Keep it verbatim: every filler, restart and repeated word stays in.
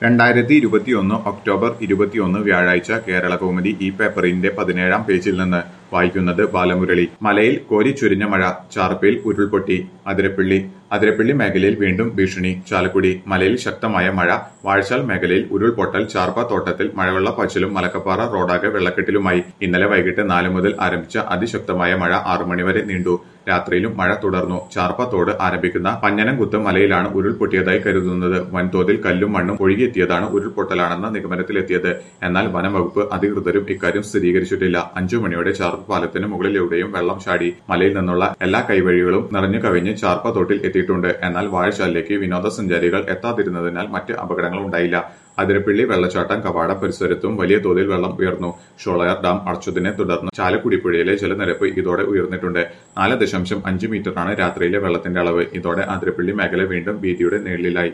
രണ്ടായിരത്തി ഇരുപത്തിയൊന്ന് ഒക്ടോബർ ഇരുപത്തിയൊന്ന് വ്യാഴാഴ്ച കേരളകൗമുദി ഈ പേപ്പറിന്റെ പതിനേഴാം പേജിൽ നിന്ന് വായിക്കുന്നത് ബാലമുരളി. മലയിൽ കോരിച്ചൊരിഞ്ഞ മഴ, ചാർപ്പയിൽ ഉരുൾപൊട്ടി. അതിരപ്പിള്ളി അതിരപ്പിള്ളി മേഖലയിൽ വീണ്ടും ഭീഷണി. ചാലക്കുടി മലയിൽ ശക്തമായ മഴ, വാഴച്ചാൽ മേഖലയിൽ ഉരുൾപൊട്ടൽ. ചാർപ്പ തോട്ടത്തിൽ മഴവെള്ളപ്പാച്ചിലും മലക്കപ്പാറ റോഡാകെ വെള്ളക്കെട്ടിലുമായി. ഇന്നലെ വൈകിട്ട് നാല് മുതൽ ആരംഭിച്ച അതിശക്തമായ മഴ ആറു മണിവരെ നീണ്ടു. രാത്രിയിലും മഴ തുടർന്നു. ചാർപ്പ തോട് ആരംഭിക്കുന്ന പഞ്ഞനംകുത്ത് മലയിലാണ് ഉരുൾപൊട്ടിയതായി കരുതുന്നത്. വൻതോതിൽ കല്ലും മണ്ണും ഒഴുകിയെത്തിയതാണ് ഉരുൾപൊട്ടലാണെന്ന നിഗമനത്തിലെത്തിയത്. എന്നാൽ വനം വകുപ്പ് അധികൃതരും ഇക്കാര്യം സ്ഥിരീകരിച്ചിട്ടില്ല. അഞ്ചു മണിയോടെ ചാർപ്പ പാലത്തിന് മുകളിലൂടെയും വെള്ളം ചാടി. മലയിൽ നിന്നുള്ള എല്ലാ കൈവഴികളും നിറഞ്ഞു കവിഞ്ഞ് ചാർപ്പ തോട്ടിൽ എത്തിയിട്ടുണ്ട്. എന്നാൽ വാഴച്ചാലിലേക്ക് വിനോദസഞ്ചാരികൾ എത്താതിരുന്നതിനാൽ മറ്റ് അപകടങ്ങൾ ഉണ്ടായില്ല. അതിരപ്പിള്ളി വെള്ളച്ചാട്ടം കവാട പരിസരത്തും വലിയ തോതിൽ വെള്ളം ഉയർന്നു. ഷോളയാർ ഡാം അടച്ചതിനെ തുടർന്ന് ചാലക്കുടി പുഴയിലെ ജലനിരപ്പ് ഇതോടെ ഉയർന്നിട്ടുണ്ട്. നാല് ദശാംശം അഞ്ച് മീറ്ററാണ് രാത്രിയിലെ വെള്ളത്തിന്റെ അളവ്. ഇതോടെ അതിരപ്പിള്ളി മേഖല വീണ്ടും ഭീതിയുടെ നിഴലിലായി.